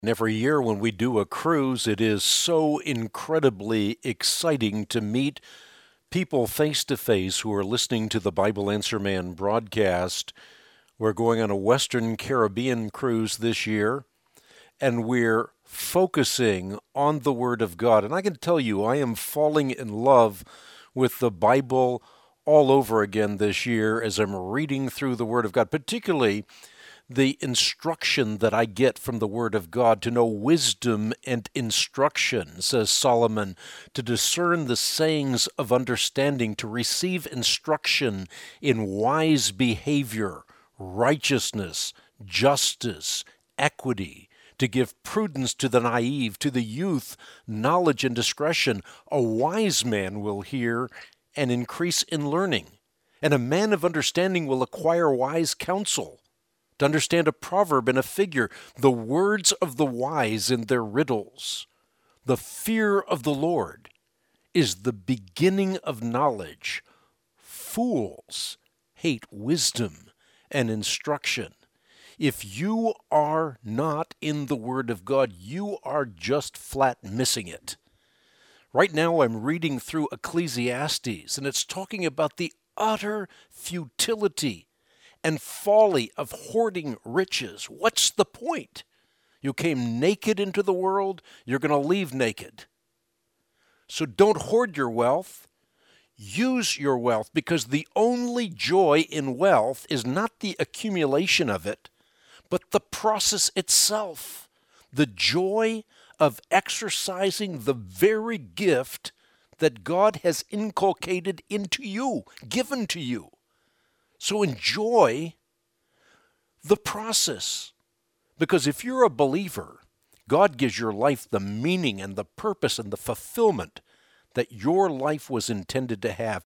And every year when we do a cruise, it is so incredibly exciting to meet people face to face who are listening to the Bible Answer Man broadcast. We're going on a Western Caribbean cruise this year, and we're focusing on the Word of God. And I can tell you, I am falling in love with the Bible all over again this year as I'm reading through the Word of God, particularly the instruction that I get from the Word of God to know wisdom and instruction, says Solomon, to discern the sayings of understanding, to receive instruction in wise behavior, righteousness, justice, equity, to give prudence to the naive, to the youth, knowledge and discretion. A wise man will hear and increase in learning, and a man of understanding will acquire wise counsel. To understand a proverb and a figure, the words of the wise and their riddles. The fear of the Lord is the beginning of knowledge. Fools hate wisdom and instruction. If you are not in the Word of God, you are just flat missing it. Right now I'm reading through Ecclesiastes, and it's talking about the utter futility and folly of hoarding riches. What's the point? You came naked into the world, you're going to leave naked. So don't hoard your wealth. Use your wealth, because the only joy in wealth is not the accumulation of it, but the process itself. The joy of exercising the very gift that God has inculcated into you, given to you. So enjoy the process, because if you're a believer, God gives your life the meaning and the purpose and the fulfillment that your life was intended to have.